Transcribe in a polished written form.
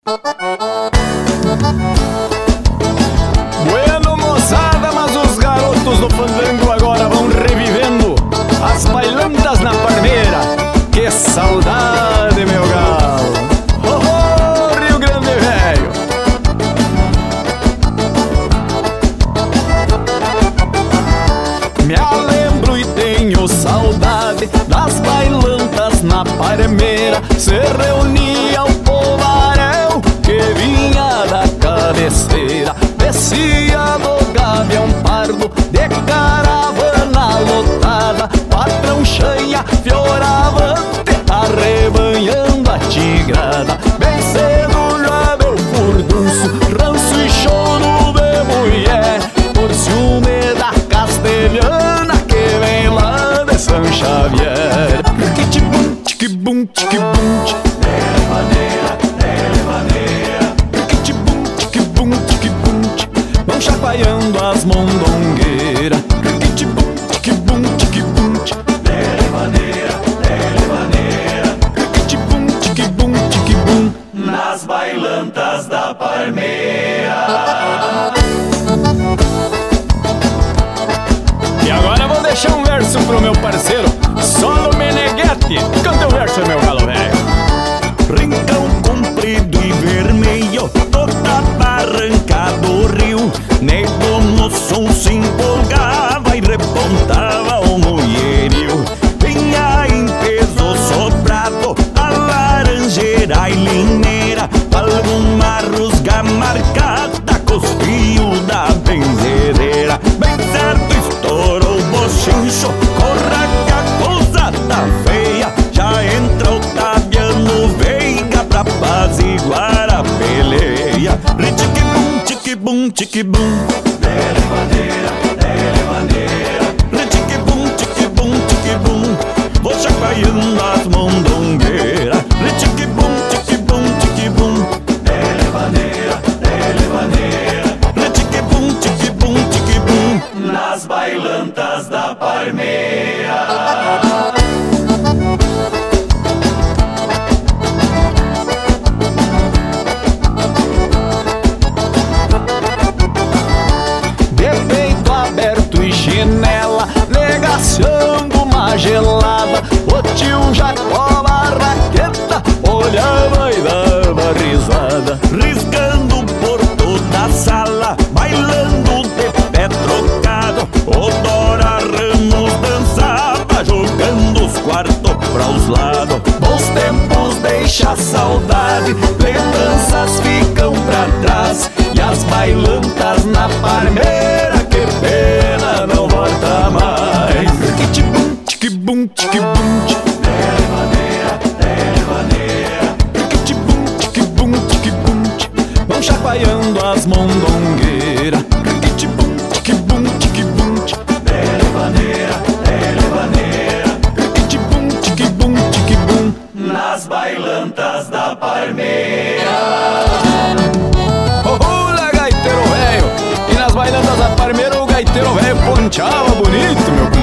Bueno, moçada, mas os garotos do fandango agora vão revivendo as bailantas na parmeira. Que saudade, meu galo! Oh, oh, Rio Grande velho! Me lembro e tenho saudade das bailantas na parmeira. Se reunia o povaréu que vinha da cabeceira, descia do gavião pardo de caravana lotada, patrão chanha, fioravante, arrebanhando a tigrada. Bem cedo já meu furdunço, ranço e choro de mulher, por ciúme da castelhana que vem lá de São Xavier. Tiquibum, tiquibum, tiquibum, tiquibum, tiquibum, vão chacoalhando as mondongueiras. Tiquibum, tiquibum, tiquibum, tiquibum, tiquibum, tiquibum, nas bailantas da parmeira. E agora eu vou deixar um verso pro meu parceiro Solo Meneghetti. Canta o verso, meu galo velho. Rincão comprido e vermelho, toda barranca do rio, nego no som se empolgava e repontava o mulherio. Vinha em peso sobrado a laranjeira e lineira, alguma rusga marcada com os fios da benzedeira. Bem certo estourou o bochincho, corra que a coisa tá feia, já entra o Tabiano Veiga pra apaziguar a peleia. Ritiquibum, tiquibum, tiquibum, dele maneira. Ritiquibum, tiquibum, tiquibum, vou chacoalhando as mondongueiras. Ritiquibum, tiquibum, tiquibum, dele maneira. Ritiquibum, tiquibum, tiquibum, nas bailantas da parmeira. Chinela, negaciando uma gelada, o tio Jacó Barraqueta olhava e dava risada. Riscando por toda a sala, bailando de pé trocado, o Dora Ramos dançava, jogando os quartos pra os lados. Bons tempos deixa saudade, lembranças ficam pra trás, e as bailantas na parmeira, que pena, não volta mais. Tiquibum, tiquibum, tiquibum, dele maneira. Tiquibum, tiquibum, tiquibum, vão chacoalhando as mondongueiras. Tiquibum, tiquibum, tiquibum, dele maneira. Tiquibum, tiquibum, tiquibum, nas bailantas da parmeira. Gaiteiro velho, e nas bailantas da parmeira o gaiteiro velho ponchava bonito, meu